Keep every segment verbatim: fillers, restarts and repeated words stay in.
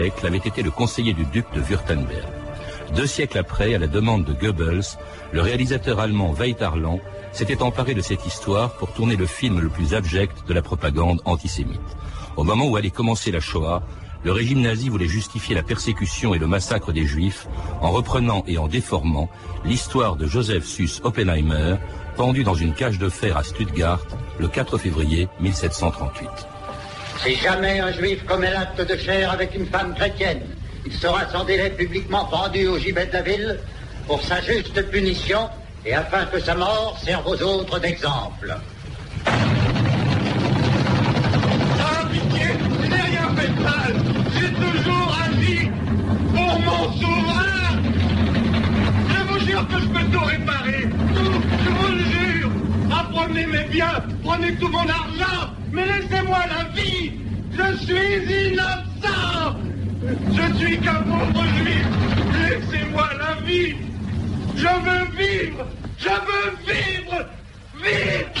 avait été le conseiller du duc de Württemberg. Deux siècles après, à la demande de Goebbels, le réalisateur allemand Veit-Harlan s'était emparé de cette histoire pour tourner le film le plus abject de la propagande antisémite. Au moment où allait commencer la Shoah, le régime nazi voulait justifier la persécution et le massacre des Juifs en reprenant et en déformant l'histoire de Joseph Suss Oppenheimer, pendu dans une cage de fer à Stuttgart le quatre février mille sept cent trente-huit. Si jamais un Juif commet l'acte de chair avec une femme chrétienne, il sera sans délai publiquement pendu au gibet de la ville pour sa juste punition et afin que sa mort serve aux autres d'exemple. Ah, pitié, je n'ai rien fait de mal. J'ai toujours agi pour mon souverain. Je vous jure que je peux tout réparer. Tout, je vous le jure. Ah, prenez mes biens, prenez tout mon argent, mais laissez-moi la vie. Je suis innocent. Je suis qu'un pauvre juif. Laissez-moi la vie. Je veux vivre. Je veux vivre. Vivre.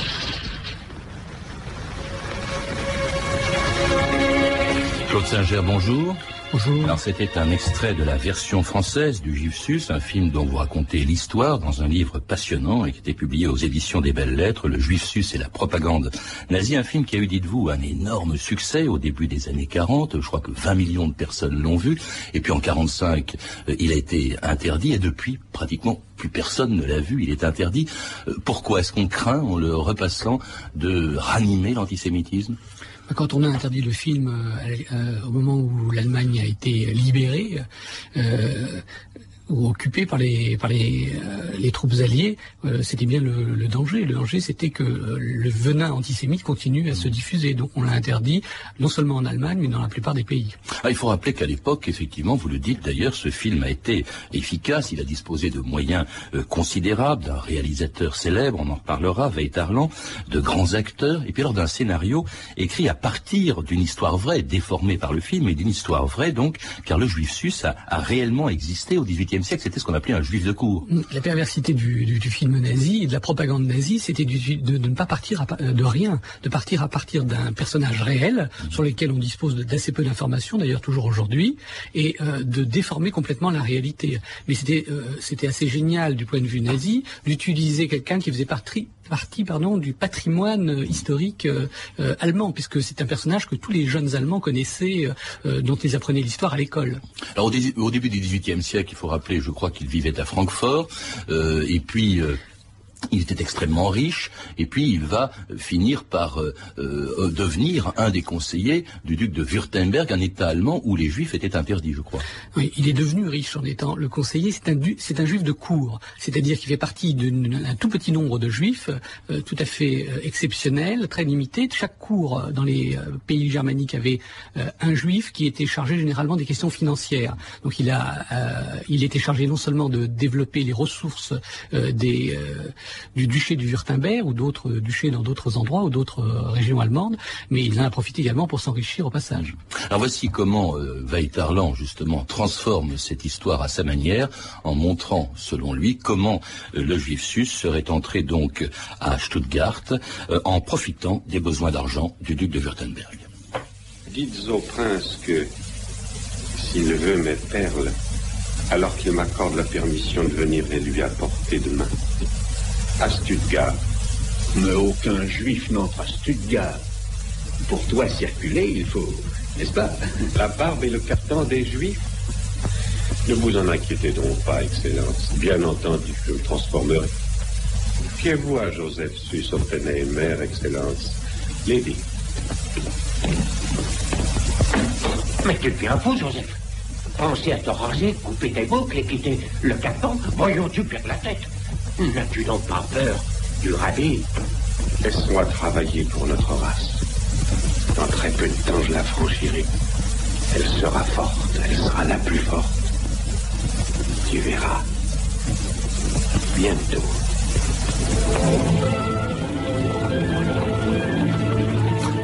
Claude Singer, bonjour. Bonjour. Alors c'était un extrait de la version française du Juif Suss, un film dont vous racontez l'histoire dans un livre passionnant et qui était publié aux éditions des Belles Lettres, Le Juif Suss et la propagande nazie, un film qui a eu, dites-vous, un énorme succès au début des années quarante, je crois que vingt millions de personnes l'ont vu, et puis en quarante-cinq, euh, il a été interdit, et depuis, pratiquement plus personne ne l'a vu, il est interdit. Euh, pourquoi est-ce qu'on craint, en le repassant, de ranimer l'antisémitisme ? Quand on a interdit le film euh, euh, au moment où l'Allemagne a été libérée euh, ou occupée par les par les, euh, les troupes alliées, euh, c'était bien le, le danger. Le danger, c'était que euh, le venin antisémite continue à se diffuser. Donc on l'a interdit non seulement en Allemagne, mais dans la plupart des pays. Ah, il faut rappeler qu'à l'époque, effectivement, vous le dites d'ailleurs, ce film a été efficace. Il a disposé de moyens euh, considérables, d'un réalisateur célèbre, on en reparlera, Veit-Harlan, de grands acteurs, et puis alors d'un scénario écrit à partir d'une histoire vraie, déformée par le film, et d'une histoire vraie donc, car le Juif Suss a, a réellement existé au dix-huitième siècle. C'était ce qu'on appelait un juif de cour. La perversité du, du, du film nazi et de la propagande nazie, c'était du, de, de ne pas partir à, de rien, de partir à partir d'un personnage réel mmh. sur lequel on dispose d'assez peu d'informations, d'ailleurs toujours aujourd'hui, et euh, de déformer complètement la réalité. Mais c'était euh, c'était assez génial du point de vue nazi d'utiliser quelqu'un qui faisait partie partie pardon, du patrimoine historique euh, euh, allemand, puisque c'est un personnage que tous les jeunes Allemands connaissaient, euh, dont ils apprenaient l'histoire à l'école. Alors au, dé- au début du dix-huitième siècle, il faut rappeler, je crois qu'il vivait à Francfort, euh, et puis... Euh il était extrêmement riche, et puis il va finir par euh, euh, devenir un des conseillers du duc de Württemberg, un État allemand où les Juifs étaient interdits, je crois. Oui, il est devenu riche en étant le conseiller. C'est un, c'est un Juif de cour, c'est-à-dire qu'il fait partie d'un tout petit nombre de Juifs, euh, tout à fait euh, exceptionnels, très limités. Chaque cour euh, dans les euh, pays germaniques avait euh, un Juif qui était chargé généralement des questions financières. Donc il a, euh, il était chargé non seulement de développer les ressources euh, des euh, du duché du Württemberg ou d'autres duchés dans d'autres endroits ou d'autres euh, régions allemandes, mais il en a profité également pour s'enrichir au passage. Alors voici comment euh, Veit-Harlan justement transforme cette histoire à sa manière, en montrant, selon lui, comment euh, le Juif Suss serait entré donc à Stuttgart euh, en profitant des besoins d'argent du duc de Württemberg. Dites au prince que s'il veut mes perles, alors qu'il m'accorde la permission de venir les lui apporter demain. À Stuttgart. Mais aucun juif n'entre à Stuttgart. Pour toi circuler, il faut, n'est-ce pas? La barbe et le carton des juifs? Ne vous en inquiétez donc pas, Excellence. Bien entendu, je me transformerai. Fiez-vous à Joseph Suss Oppenheimer, Excellence. Lady. Mais tu deviens fou, Joseph. Pensez à te raser, couper tes boucles et quitter le carton. Voyons-tu perdre la tête? N'as-tu donc pas peur du rabbi? Laisse-moi travailler pour notre race. Dans très peu de temps, je la franchirai. Elle sera forte, elle sera la plus forte. Tu verras. Bientôt.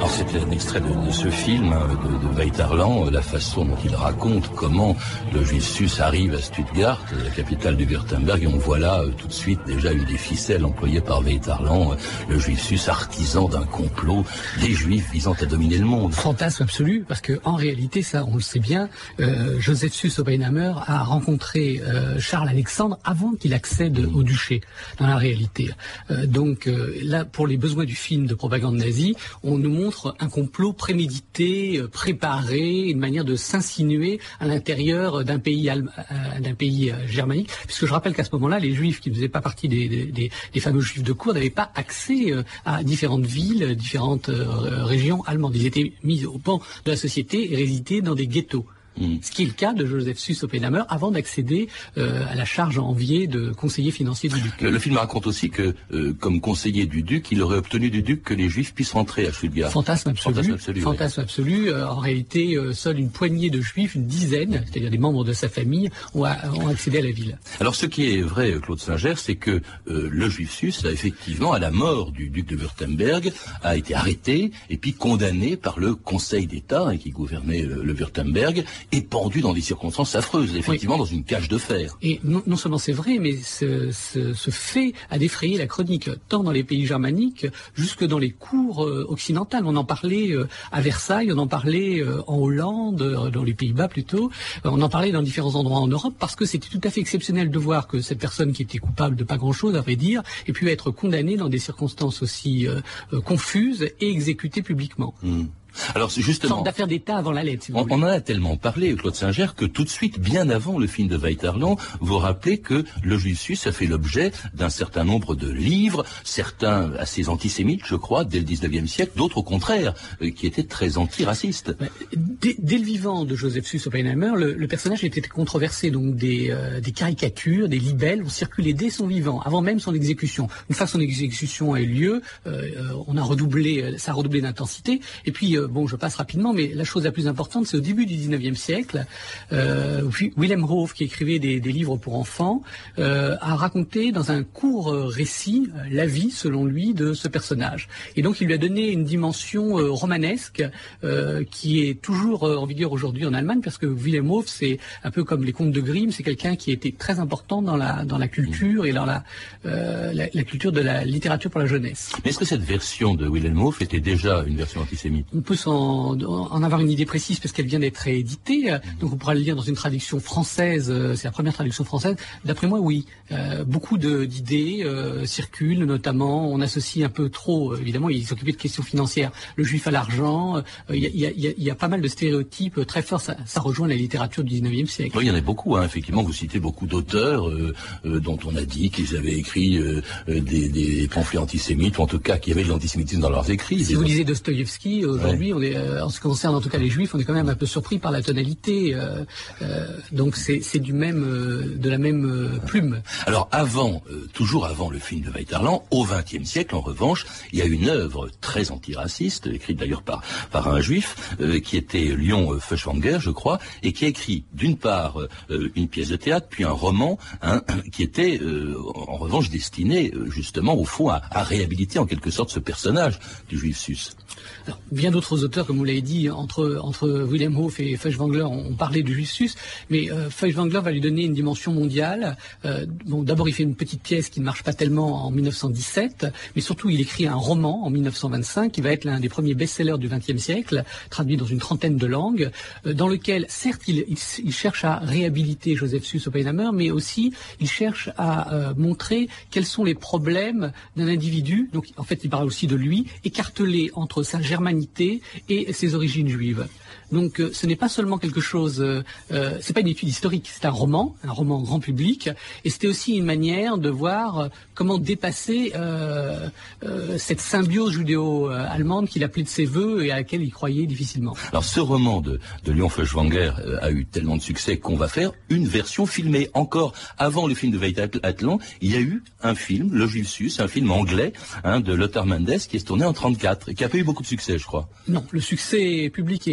Alors c'était un extrait de, de ce film hein, de, de Weitarland, la façon dont il raconte comment le juif Suss arrive à Stuttgart, la capitale du Württemberg, et on voit là euh, tout de suite déjà une des ficelles employées par Weitarland, euh, le juif Suss artisan d'un complot des juifs visant à dominer le monde. Fantasme absolu, parce que en réalité, ça on le sait bien, euh, Joseph Suss Oppenheimer a rencontré euh, Charles Alexandre avant qu'il accède mmh. au duché, dans la réalité. Euh, donc euh, là, pour les besoins du film de propagande nazie, on nous montre un complot prémédité, euh, préparé, une manière de s'insinuer à l'intérieur d'un pays, allem- euh, d'un pays euh, germanique, puisque je rappelle qu'à ce moment-là, les juifs qui ne faisaient pas partie des, des, des, des fameux juifs de cour n'avaient pas accès euh, à différentes villes, différentes euh, régions allemandes. Ils étaient mis au pan de la société et résidaient dans des ghettos. Mmh. Ce qui est le cas de Joseph Suss Oppenheimer avant d'accéder euh, à la charge enviée de conseiller financier du duc. Le, le film raconte aussi que, euh, comme conseiller du duc, il aurait obtenu du duc que les juifs puissent rentrer à Stuttgart. Fantasme absolu. Fantasme absolu. Fantasme oui. absolu. Euh, en réalité, euh, seule une poignée de juifs, une dizaine, c'est-à-dire des membres de sa famille, ont, a, ont accédé à la ville. Alors ce qui est vrai, Claude Singer, c'est que euh, le juif Suss a effectivement, à la mort du duc de Württemberg, a été arrêté et puis condamné par le Conseil d'État hein, qui gouvernait le, le Württemberg, et pendu dans des circonstances affreuses, effectivement oui. dans une cage de fer. Et non, non seulement c'est vrai, mais ce, ce, ce fait a défrayé la chronique, tant dans les pays germaniques, jusque dans les cours euh, occidentales. On en parlait euh, à Versailles, on en parlait euh, en Hollande, euh, dans les Pays-Bas plutôt, euh, on en parlait dans différents endroits en Europe, parce que c'était tout à fait exceptionnel de voir que cette personne qui était coupable de pas grand-chose, à vrai dire, ait pu être condamnée dans des circonstances aussi euh, euh, confuses et exécutée publiquement. Mmh. Alors justement, sorte d'affaire d'État avant la lettre. Si vous on, voulez. on en a tellement parlé, Claude Singer, que tout de suite, bien avant le film de Weitarland, vous rappelez que le juif Suss a fait l'objet d'un certain nombre de livres, certains assez antisémites, je crois, dès le dix-neuvième siècle, d'autres au contraire, euh, qui étaient très antiracistes. Dès, dès le vivant de Joseph Suss Oppenheimer, le, le personnage était controversé, donc des, euh, des caricatures, des libelles ont circulé dès son vivant, avant même son exécution. Une fois que son exécution a eu lieu, euh, on a redoublé, ça a redoublé d'intensité, et puis euh, bon, je passe rapidement, mais la chose la plus importante, c'est au début du dix-neuvième siècle, euh, Willem Hoof, qui écrivait des, des livres pour enfants, euh, a raconté dans un court récit la vie, selon lui, de ce personnage. Et donc, il lui a donné une dimension euh, romanesque euh, qui est toujours euh, en vigueur aujourd'hui en Allemagne, parce que Willem Hoof, c'est un peu comme les contes de Grimm, c'est quelqu'un qui était très important dans la, dans la culture et dans la, euh, la, la culture de la littérature pour la jeunesse. Mais est-ce que cette version de Willem Hoof était déjà une version antisémite ? On peut s'en en avoir une idée précise parce qu'elle vient d'être rééditée, donc on pourra le lire dans une traduction française, c'est la première traduction française. D'après moi, oui, euh, beaucoup de, d'idées euh, circulent, notamment on associe un peu trop, évidemment, il s'occupait de questions financières, le juif à l'argent, il euh, y, y, y, y a pas mal de stéréotypes très forts, ça, ça rejoint la littérature du dix-neuvième siècle. Oui, il y en a beaucoup, hein, effectivement, vous citez beaucoup d'auteurs euh, euh, dont on a dit qu'ils avaient écrit euh, des, des pamphlets antisémites, ou en tout cas qu'il y avait de l'antisémitisme dans leurs écrits. Si vous lisez Dostoïevski, aujourd'hui, ouais. on est Euh, en ce qui concerne en tout cas les juifs, on est quand même un peu surpris par la tonalité. Euh, euh, donc c'est, c'est du même, euh, de la même euh, plume. Alors avant, euh, toujours avant le film de Weitarland, au vingtième siècle, en revanche, il y a une œuvre très antiraciste, écrite d'ailleurs par par un juif, euh, qui était Léon euh, Feuchtwanger, je crois, et qui a écrit d'une part euh, une pièce de théâtre, puis un roman, hein, qui était euh, en revanche destiné euh, justement au fond à, à réhabiliter en quelque sorte ce personnage du juif Suss. Alors, bien d'autres auteurs, comme vous l'avez dit, entre, entre Willem Hoof et Feuchtwanger, ont parlé du juif Suss, mais euh, Feuchtwanger va lui donner une dimension mondiale. Euh, bon, d'abord, il fait une petite pièce qui ne marche pas tellement en mille neuf cent dix-sept, mais surtout, il écrit un roman en mille neuf cent vingt-cinq, qui va être l'un des premiers best-sellers du vingtième siècle, traduit dans une trentaine de langues, euh, dans lequel, certes, il, il, il cherche à réhabiliter Joseph Suss Oppenheimer, mais aussi, il cherche à euh, montrer quels sont les problèmes d'un individu, donc en fait, il parle aussi de lui, écartelé entre sa germanité et ses origines juives. Donc euh, ce n'est pas seulement quelque chose, euh, euh, c'est pas une étude historique, c'est un roman, un roman grand public, et c'était aussi une manière de voir euh, comment dépasser euh, euh, cette symbiose judéo-allemande qu'il appelait de ses voeux et à laquelle il croyait difficilement. Alors ce roman de, de Léon Feuchtwanger euh, a eu tellement de succès qu'on va faire une version filmée. Encore avant le film de Weitarland, il y a eu un film, Le Juif Suss, un film anglais hein, de Lothar Mendes qui est tourné en trente-quatre et qui a pas eu beaucoup de succès, je crois. Non, le succès public est, est limité.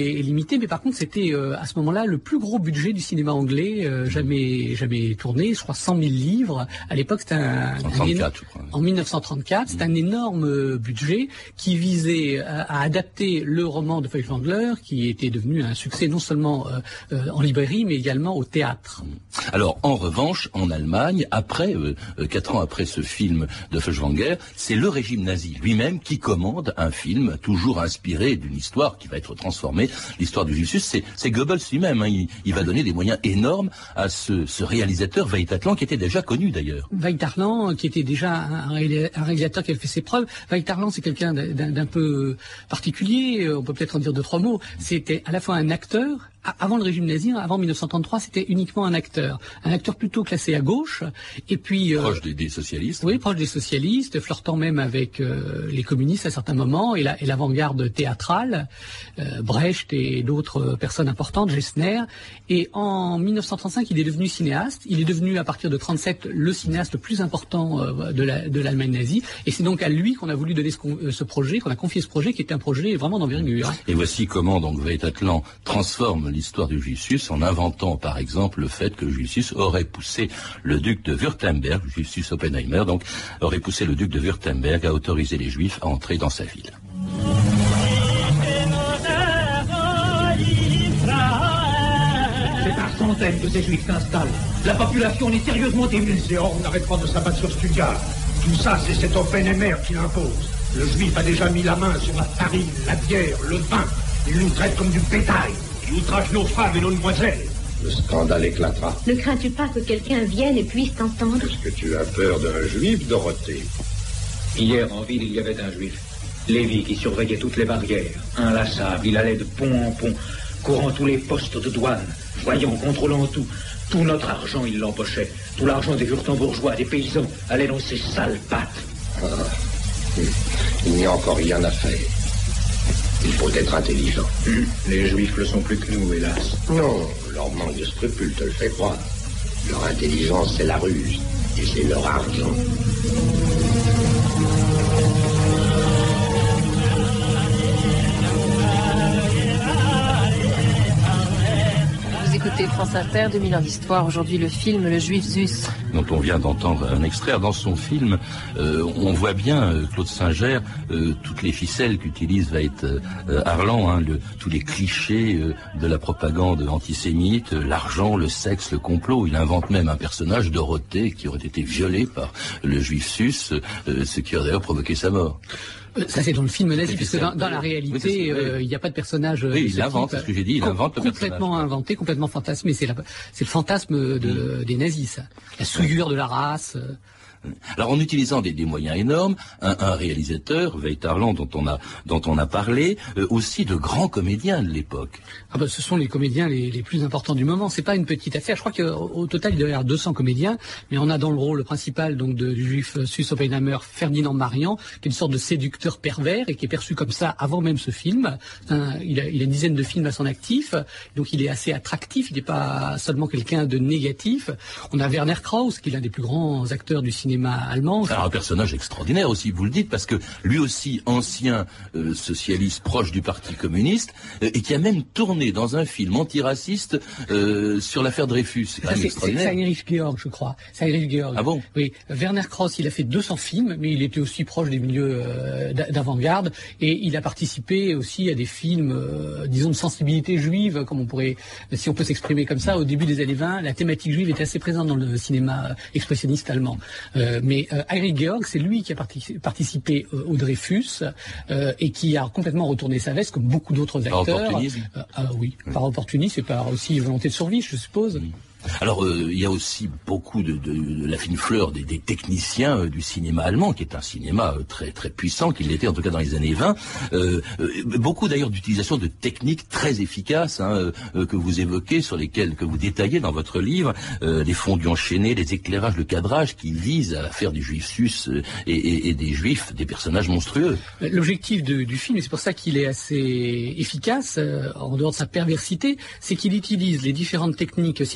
limité, mais par contre c'était euh, à ce moment-là le plus gros budget du cinéma anglais euh, jamais jamais tourné, je crois cent mille livres. À l'époque c'était un, un éno... en mille neuf cent trente-quatre, c'est un énorme budget qui visait à, à adapter le roman de Feuchtwanger, qui était devenu un succès non seulement euh, euh, en librairie mais également au théâtre. Alors en revanche, en Allemagne, après euh, quatre ans après ce film de Feuchtwanger, c'est le régime nazi lui-même qui commande un film toujours inspiré d'une histoire qui va être transformée, l'histoire du Juif. C'est, c'est Goebbels lui-même, hein. il, il va donner des moyens énormes à ce, ce réalisateur Veit-Harlan, qui était déjà connu d'ailleurs. Veit-Harlan, qui était déjà un, un réalisateur qui avait fait ses preuves. Veit-Harlan, c'est quelqu'un d'un, d'un peu particulier, on peut peut-être en dire deux, trois mots. C'était à la fois un acteur. Avant le régime nazi, avant mille neuf cent trente-trois, c'était uniquement un acteur. Un acteur plutôt classé à gauche, et puis... Proche euh, des, des socialistes. Oui, proche des socialistes, flirtant même avec euh, les communistes à certains moments, et, la, et l'avant-garde théâtrale, euh, Brecht et d'autres personnes importantes, Gessner. Et en mille neuf cent trente-cinq, il est devenu cinéaste. Il est devenu, à partir de trente-sept, le cinéaste le plus important euh, de, la, de l'Allemagne nazie. Et c'est donc à lui qu'on a voulu donner ce, ce projet, qu'on a confié ce projet, qui était un projet vraiment d'envergure. Et voici comment donc Veit-Harlan transforme l'histoire du Juifus en inventant par exemple le fait que Juifus aurait poussé le duc de Württemberg, Justus Oppenheimer donc, aurait poussé le duc de Württemberg à autoriser les Juifs à entrer dans sa ville. C'est par centaines que ces Juifs s'installent. La population est sérieusement émue. Les Zéhors n'arrêtent pas de s'abattre sur Stuttgart. Tout ça, c'est cet Oppenheimer qui l'impose. Le Juif a déjà mis la main sur la farine, la bière, le vin. Il nous traite comme du bétail. Il outrage nos femmes et nos demoiselles. Le scandale éclatera. Ne crains-tu pas que quelqu'un vienne et puisse t'entendre? Est-ce que tu as peur d'un Juif, Dorothée? Hier, en ville, il y avait un Juif. Lévi qui surveillait toutes les barrières. Inlassable, il allait de pont en pont, courant tous les postes de douane, voyant, contrôlant tout. Tout notre argent, il l'empochait. Tout l'argent des Wurtembourgeois, des paysans, allait dans ses sales pattes. Ah. Il n'y a encore rien à faire. Il faut être intelligent. Hum, les Juifs le sont plus que nous, hélas. Non, leur manque de scrupules te le fait croire. Leur intelligence, c'est la ruse. Et c'est leur argent. Écoutez France Inter, deux mille ans d'histoire. Aujourd'hui, le film Le Juif Zus, dont on vient d'entendre un extrait. Dans son film, euh, on voit bien, euh, Claude Singer, euh, toutes les ficelles qu'utilise Veit-Harlan, hein, le, tous les clichés euh, de la propagande antisémite, euh, l'argent, le sexe, le complot. Il invente même un personnage, Dorothée, qui aurait été violée par le Juif Sus, euh, ce qui aurait d'ailleurs provoqué sa mort. Ça, c'est dans le film nazi, puisque dans, dans la réalité, oui, euh, il n'y a pas de personnage. Oui, il invente, c'est ce que j'ai dit, il invente le personnage. Complètement inventé, complètement fantasmé. C'est, la, c'est le fantasme de, mmh. des nazis, ça. La souillure de la race. Alors en utilisant des, des moyens énormes, un, un réalisateur, Veit-Harlan, dont on a dont on a parlé, euh, aussi de grands comédiens de l'époque. Ah ben, ce sont les comédiens les, les plus importants du moment. C'est pas une petite affaire. Je crois qu'au au total il doit y avoir deux cents comédiens, mais on a dans le rôle principal donc de, du Juif Sus Oppenheimer, Ferdinand Marian, qui est une sorte de séducteur pervers et qui est perçu comme ça avant même ce film. Un, il, a, il a une dizaine de films à son actif, donc il est assez attractif. Il n'est pas seulement quelqu'un de négatif. On a Werner Krauss, qui est l'un des plus grands acteurs du cinéma allemand. Alors un personnage extraordinaire aussi, vous le dites, parce que lui aussi ancien euh, socialiste proche du Parti communiste euh, et qui a même tourné dans un film antiraciste euh, sur l'affaire Dreyfus. C'est, ça, c'est, c'est, c'est Heinrich Georg, je crois. C'est Heinrich Georg. Ah bon? Oui. Werner Krauss, il a fait deux cents films, mais il était aussi proche des milieux euh, d'avant-garde et il a participé aussi à des films, euh, disons, de sensibilité juive, comme on pourrait, si on peut s'exprimer comme ça. Au début des années vingt, la thématique juive était assez présente dans le cinéma expressionniste allemand. Euh, mais euh, Heinrich Georg, c'est lui qui a participé, participé euh, au Dreyfus euh, et qui a complètement retourné sa veste, comme beaucoup d'autres acteurs. Par opportunisme. Euh, ah oui, oui, par opportunisme et par aussi volonté de survie, je suppose. Oui. Alors, euh, il y a aussi beaucoup de, de, de la fine fleur des, des techniciens euh, du cinéma allemand, qui est un cinéma euh, très très puissant, qu'il l'était en tout cas dans les années vingt. Euh, euh, beaucoup d'ailleurs d'utilisation de techniques très efficaces hein, euh, que vous évoquez, sur lesquelles que vous détaillez dans votre livre, euh, les fondus enchaînés, les éclairages, le cadrage, qui visent à faire du Juif Sus euh, et, et, et des Juifs des personnages monstrueux. L'objectif de, du film, et c'est pour ça qu'il est assez efficace, euh, en dehors de sa perversité, c'est qu'il utilise les différentes techniques cinématographiques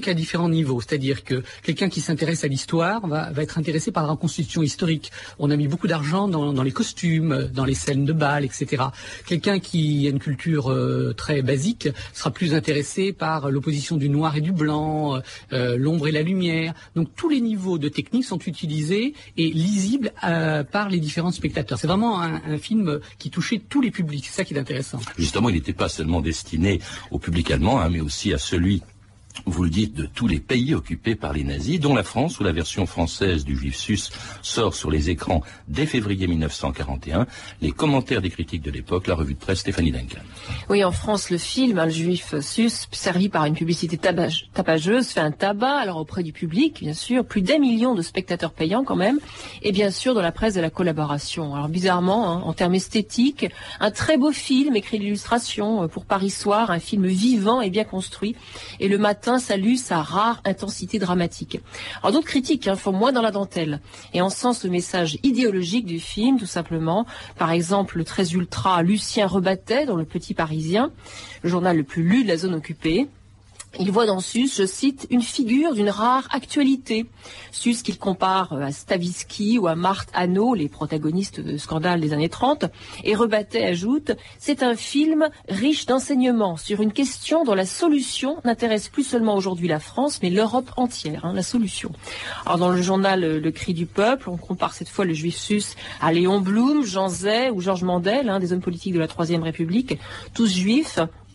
critique à différents niveaux, c'est-à-dire que quelqu'un qui s'intéresse à l'histoire va, va être intéressé par la reconstitution historique. On a mis beaucoup d'argent dans, dans les costumes, dans les scènes de bal, et cetera. Quelqu'un qui a une culture euh, très basique sera plus intéressé par l'opposition du noir et du blanc, euh, l'ombre et la lumière. Donc tous les niveaux de technique sont utilisés et lisibles euh, par les différents spectateurs. C'est vraiment un, un film qui touchait tous les publics, c'est ça qui est intéressant. Justement, il n'était pas seulement destiné au public allemand, hein, mais aussi à celui, vous le dites, de tous les pays occupés par les nazis, dont la France, où la version française du Juif sus sort sur les écrans dès février mille neuf cent quarante et un. Les commentaires des critiques de l'époque, la revue de presse Stéphanie Duncan. Oui, en France, le film, hein, le Juif sus, servi par une publicité tabage, tapageuse, fait un tabac, alors auprès du public, bien sûr, plus d'un million de spectateurs payants quand même, et bien sûr dans la presse de la collaboration. Alors bizarrement, hein, en termes esthétiques, un très beau film, écrit d'illustration pour Paris Soir, un film vivant et bien construit, et le matin salue sa rare intensité dramatique. Alors d'autres critiques hein, font moins dans la dentelle et encensent le message idéologique du film, tout simplement. Par exemple, le très ultra Lucien Rebattet dans Le Petit Parisien, le journal le plus lu de la zone occupée. Il voit dans Sus, je cite, une figure d'une rare actualité. Sus qu'il compare à Stavisky ou à Marthe Hannot, les protagonistes de scandales des années trente. Et Rebattet ajoute, c'est un film riche d'enseignements sur une question dont la solution n'intéresse plus seulement aujourd'hui la France, mais l'Europe entière, hein, la solution. Alors dans le journal Le Cri du Peuple, on compare cette fois le Juif sus à Léon Blum, Jean Zay ou Georges Mandel, hein, des hommes politiques de la Troisième République, tous juifs.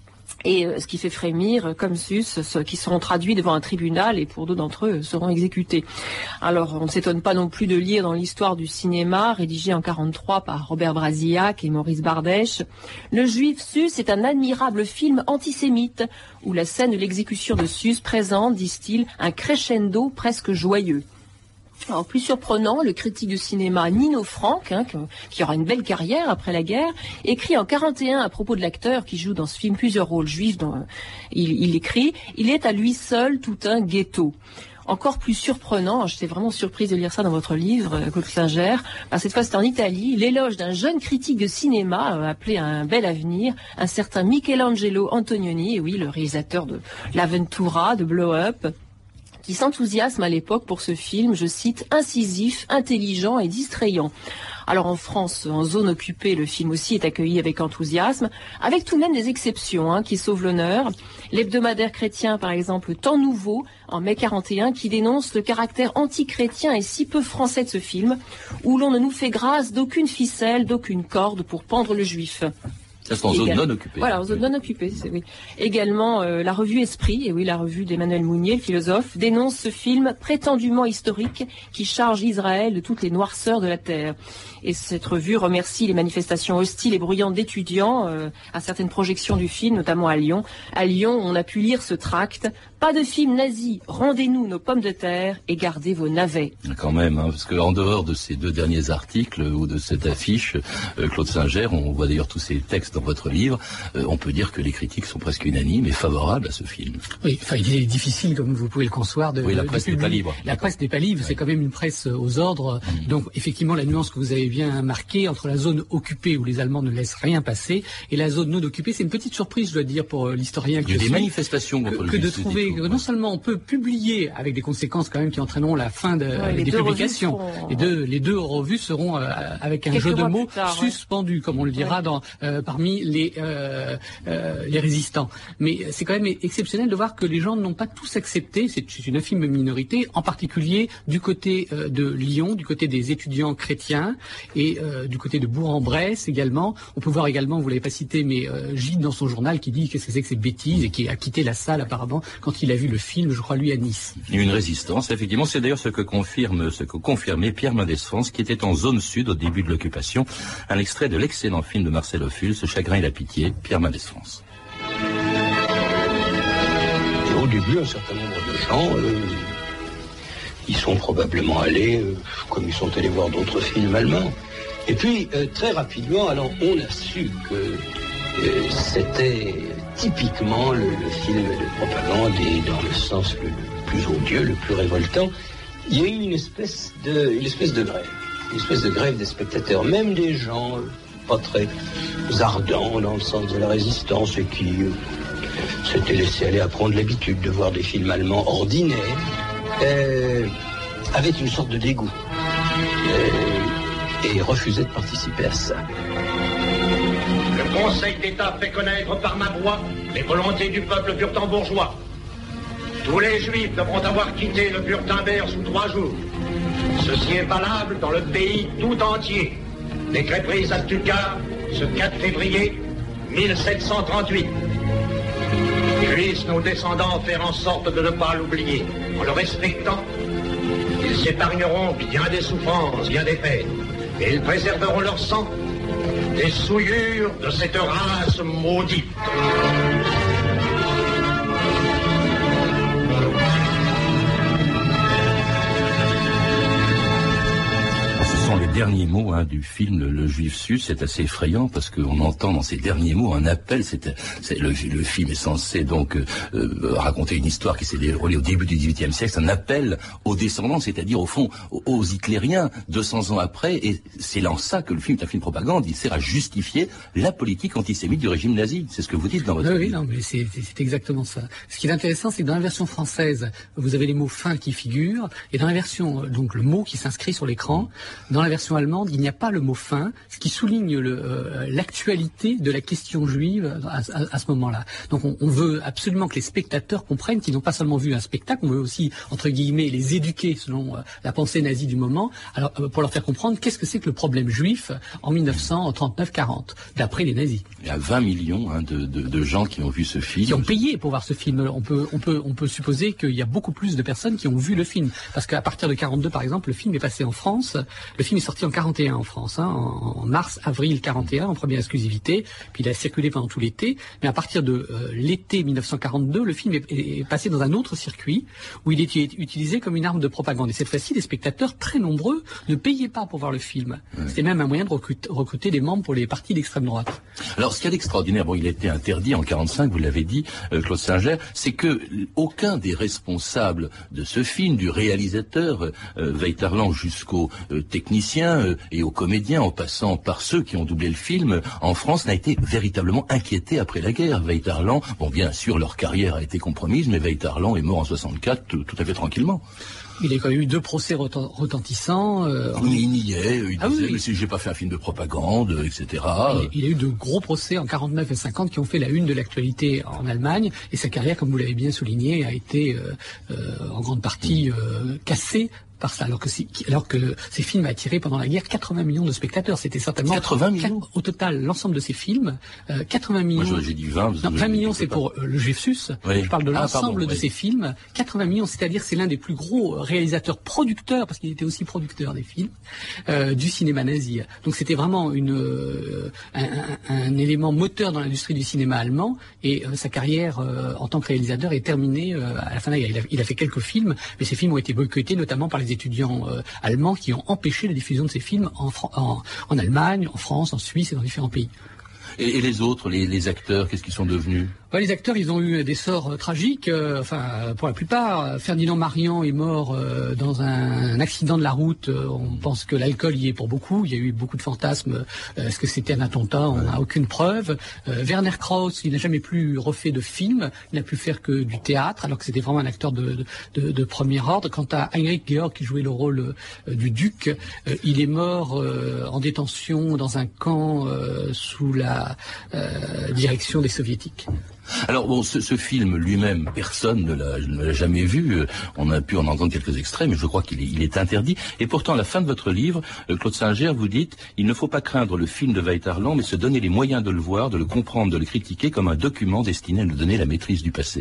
Et euh, ce qui fait frémir, euh, comme sus, ceux qui seront traduits devant un tribunal et pour deux d'entre eux seront exécutés. Alors, on ne s'étonne pas non plus de lire dans l'histoire du cinéma, rédigé en quarante-trois par Robert Brasillac et Maurice Bardèche, le Juif sus est un admirable film antisémite où la scène de l'exécution de Sus présente, disent-ils, un crescendo presque joyeux. Alors, plus surprenant, le critique de cinéma Nino Frank, hein, qui aura une belle carrière après la guerre, écrit en quarante et un à propos de l'acteur qui joue dans ce film plusieurs rôles juifs. Dont, euh, il, il écrit « Il est à lui seul tout un ghetto ». Encore plus surprenant, j'étais vraiment surprise de lire ça dans votre livre, Claude Singer, ben cette fois c'était en Italie, l'éloge d'un jeune critique de cinéma euh, appelé à un bel avenir, un certain Michelangelo Antonioni, et oui, le réalisateur de L'Aventura, de Blow Up, qui s'enthousiasme à l'époque pour ce film, je cite, incisif, intelligent et distrayant. Alors en France, en zone occupée, le film aussi est accueilli avec enthousiasme, avec tout de même des exceptions hein, qui sauvent l'honneur. L'hebdomadaire chrétien, par exemple, Temps Nouveau, en mai quarante et un, qui dénonce le caractère anti-chrétien et si peu français de ce film, où l'on ne nous fait grâce d'aucune ficelle, d'aucune corde pour pendre le juif. Ça, c'est en zone non occupée. Voilà, en zone non occupée, c'est oui. Également, euh, la revue Esprit, et oui, la revue d'Emmanuel Mounier, le philosophe, dénonce ce film prétendument historique qui charge Israël de toutes les noirceurs de la terre. Et cette revue remercie les manifestations hostiles et bruyantes d'étudiants euh, à certaines projections du film, notamment à Lyon. À Lyon, on a pu lire ce tract. Pas de film nazi, rendez-nous nos pommes de terre et gardez vos navets. Quand même, hein, parce qu'en dehors de ces deux derniers articles ou de cette affiche, euh, Claude Singer, on voit d'ailleurs tous ces textes dans votre livre, euh, on peut dire que les critiques sont presque unanimes et favorables à ce film. Oui, enfin, il est difficile, comme vous pouvez le concevoir, de... Oui, la presse n'est pas libre. La presse n'est pas libre, c'est quand même une presse aux ordres. Mmh. Donc, effectivement, la nuance que vous avez bien marquée entre la zone occupée où les Allemands ne laissent rien passer et la zone non occupée, c'est une petite surprise, je dois dire, pour l'historien que je suis. Il y a des suis, manifestations contre que, le que de trouver que non seulement on peut publier avec des conséquences quand même qui entraîneront la fin de, ouais, des publications. Seront... Les deux, les deux revues seront euh, avec un Quelques jeu de mots tard, suspendu, ouais. comme on le dira ouais. dans, euh, parmi les, euh, euh, les résistants. Mais c'est quand même exceptionnel de voir que les gens n'ont pas tous accepté, c'est une infime minorité, en particulier du côté euh, de Lyon, du côté des étudiants chrétiens et euh, du côté de Bourg-en-Bresse également. On peut voir également, vous l'avez pas cité, mais euh, Gide dans son journal qui dit qu'est-ce que c'est que ces bêtises et qui a quitté la salle apparemment quand il a vu le film, je crois lui à Nice. Une résistance, effectivement, c'est d'ailleurs ce que confirme, ce que confirmait Pierre Mendès France, qui était en zone sud au début de l'occupation. Un extrait de l'excellent film de Marcel Ophuls, Ce chagrin et la pitié, Pierre Mendès France. Au début, un certain nombre de gens, euh, ils sont probablement allés, euh, comme ils sont allés voir d'autres films allemands. Et puis, euh, très rapidement, alors on a su que euh, c'était typiquement le, le film de propagande et dans le sens le, le plus odieux, le plus révoltant. Il y a eu une espèce de, une espèce de grève, une espèce de grève des spectateurs, même des gens euh, pas très ardents dans le sens de la résistance et qui, euh, s'était laissé aller à prendre l'habitude de voir des films allemands ordinaires, euh, avait une sorte de dégoût euh, et refusait de participer à ça. Le Conseil d'État fait connaître par ma voix les volontés du peuple burtembourgeois. Tous les Juifs devront avoir quitté le Wurtemberg sous trois jours. Ceci est valable dans le pays tout entier. Décret pris à Stuttgart ce quatre février mille sept cent trente-huit. Puissent nos descendants faire en sorte de ne pas l'oublier. En le respectant, ils s'épargneront bien des souffrances, bien des peines. Et ils préserveront leur sang des souillures de cette race maudite. Ce sont les derniers mots hein, du film Le, le Juif sus. C'est assez effrayant parce qu'on entend dans ces derniers mots un appel. C'est, c'est le, le film est censé donc euh, raconter une histoire qui s'est déroulée au début du dix-huitième siècle. C'est un appel aux descendants, c'est-à-dire au fond aux, aux hitlériens deux cents ans après. Et c'est en ça que le film est un film propagande. Il sert à justifier la politique antisémite du régime nazi. C'est ce que vous dites dans votre oui, film. Oui, non, mais c'est, c'est, c'est exactement ça. Ce qui est intéressant, c'est que dans la version française, vous avez les mots fins qui figurent, et dans la version donc le mot qui s'inscrit sur l'écran. Dans la version allemande, il n'y a pas le mot fin, ce qui souligne le, euh, l'actualité de la question juive à, à, à ce moment-là. Donc on, on veut absolument que les spectateurs comprennent qu'ils n'ont pas seulement vu un spectacle, on veut aussi, entre guillemets, les éduquer selon euh, la pensée nazie du moment, alors euh, pour leur faire comprendre qu'est-ce que c'est que le problème juif en mille neuf cent trente-neuf quarante, d'après les nazis. Il y a vingt millions hein, de, de, de gens qui ont vu ce film. Qui ont payé pour voir ce film. On peut, on peut, on peut supposer qu'il y a beaucoup plus de personnes qui ont vu le film. Parce qu'à partir de quarante-deux, par exemple, le film est passé en France. Le film est sorti en quarante et un en France, hein, en, en mars, avril quarante et un, en première exclusivité. Puis il a circulé pendant tout l'été. Mais à partir de euh, l'été mille neuf cent quarante-deux, le film est, est passé dans un autre circuit où il est utilisé comme une arme de propagande. Et cette fois-ci, les spectateurs très nombreux ne payaient pas pour voir le film. Ouais. C'était même un moyen de recruter, recruter des membres pour les partis d'extrême droite. Alors, ce qu'il y a d'extraordinaire, bon, il a été interdit en quarante-cinq, vous l'avez dit, euh, Claude Singer, c'est que aucun des responsables de ce film, du réalisateur euh, Weitarland jusqu'aux euh, techniciens euh, et aux comédiens, en passant par ceux qui ont doublé le film, en France, n'a été véritablement inquiété après la guerre. Weitarland, bon, bien sûr, leur carrière a été compromise, mais Weitarland est mort en soixante-quatre tout, tout à fait tranquillement. Il a quand même eu deux procès retentissants. Euh, oui, il y est. Il ah disait, oui. mais si j'ai pas fait un film de propagande, et cetera. Il, il a eu de gros procès en quarante-neuf et cinquante qui ont fait la une de l'actualité en Allemagne. Et sa carrière, comme vous l'avez bien souligné, a été euh, euh, en grande partie euh, cassée par ça, alors que, alors que ces films attiré pendant la guerre quatre-vingts millions de spectateurs. C'était certainement quatre-vingts millions au total, l'ensemble de ces films, euh, quatre-vingts millions. Moi, j'ai dit vingt. Non, vingt millions, c'est pour euh, le Juif sus. Oui. Je parle de l'ensemble ah, pardon, de oui. ces films. quatre-vingts millions, c'est-à-dire c'est l'un des plus gros réalisateurs producteurs, parce qu'il était aussi producteur des films, euh, du cinéma nazi. Donc c'était vraiment une, euh, un, un, un élément moteur dans l'industrie du cinéma allemand, et euh, sa carrière euh, en tant que réalisateur est terminée euh, à la fin de la guerre. Il a, il a fait quelques films, mais ces films ont été boycottés notamment par les étudiants euh, allemands qui ont empêché la diffusion de ces films en, en, en Allemagne, en France, en Suisse et dans différents pays. Et, et les autres, les, les acteurs, qu'est-ce qu'ils sont devenus ? Ouais, les acteurs, ils ont eu des sorts euh, tragiques. Euh, enfin, pour la plupart, Ferdinand Marian est mort euh, dans un, un accident de la route. Euh, on pense que l'alcool y est pour beaucoup. Il y a eu beaucoup de fantasmes. Euh, est-ce que c'était un attentat ? On n'a ouais. aucune preuve. Euh, Werner Krauss, il n'a jamais plus refait de film. Il n'a pu faire que du théâtre, alors que c'était vraiment un acteur de, de, de, de premier ordre. Quant à Heinrich Georg, qui jouait le rôle euh, du duc, euh, il est mort euh, en détention dans un camp euh, sous la euh, direction des soviétiques. Alors bon, ce, ce film lui-même, personne ne l'a, ne l'a jamais vu. On a pu en entendre quelques extraits, mais je crois qu'il est, il est interdit. Et pourtant, à la fin de votre livre, Claude Singer, vous dites « Il ne faut pas craindre le film de Weitarland, mais se donner les moyens de le voir, de le comprendre, de le critiquer comme un document destiné à nous donner la maîtrise du passé. »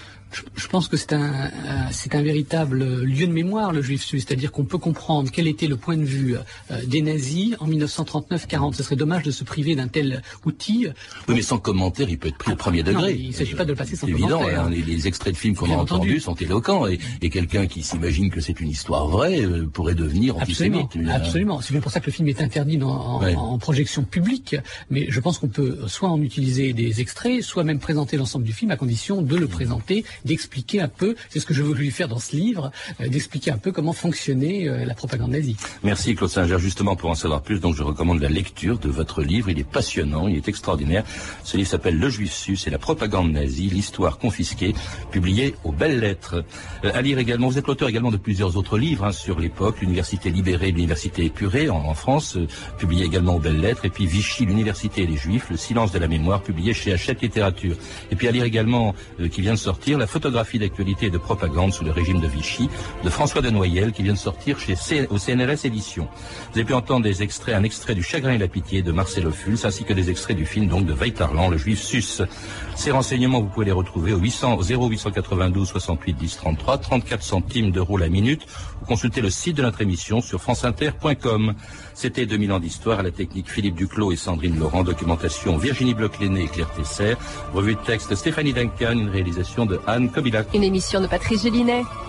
Je pense que c'est un, c'est un véritable lieu de mémoire, le Juif sus, c'est-à-dire qu'on peut comprendre quel était le point de vue des nazis en mille neuf cent trente-neuf quarante. Ce serait dommage de se priver d'un tel outil. Oui, mais sans commentaire, il peut être pris au premier degré. Non, il ne s'agit pas de le passer sans c'est évident, commentaire. Hein, les, les extraits de films qu'on a entendus sont éloquents, et, et quelqu'un qui s'imagine que c'est une histoire vraie euh, pourrait devenir antisémite. Absolument, absolument. C'est bien pour ça que le film est interdit dans, en, ouais. en projection publique, mais je pense qu'on peut soit en utiliser des extraits, soit même présenter l'ensemble du film à condition de le présenter d'expliquer un peu, c'est ce que je veux lui faire dans ce livre, euh, d'expliquer un peu comment fonctionnait euh, la propagande nazie. Merci Claude Singer. Justement, pour en savoir plus, donc je recommande la lecture de votre livre. Il est passionnant, il est extraordinaire. Ce livre s'appelle Le Juif sus et la propagande nazie, l'histoire confisquée, publié aux Belles Lettres. Euh, à lire également, vous êtes l'auteur également de plusieurs autres livres hein, sur l'époque, l'Université libérée, l'Université épurée en, en France, euh, publié également aux Belles Lettres, et puis Vichy, l'Université et les Juifs, le silence de la mémoire, publié chez Hachette Littérature. Et puis à lire également, euh, qui vient de sortir, La photographie d'actualité et de propagande sous le régime de Vichy, de François de Noyelles, qui vient de sortir chez C... au C N R S Éditions. Vous avez pu entendre des extraits, un extrait du Chagrin et la pitié de Marcel Ophuls, ainsi que des extraits du film donc de Weitarland, Le Juif sus. Ces renseignements, vous pouvez les retrouver au huit cents, zéro huit cent quatre-vingt-douze soixante-huit dix trente-trois, trente-quatre centimes d'euros la minute, ou consultez le site de notre émission sur franceinter point com. C'était deux mille ans d'histoire, à la technique Philippe Duclos et Sandrine Laurent, documentation Virginie Bloch-Léné et Claire Tesser, revue de texte Stéphanie Duncan, une réalisation de Anne Kobilac. Une émission de Patrice Gélinet.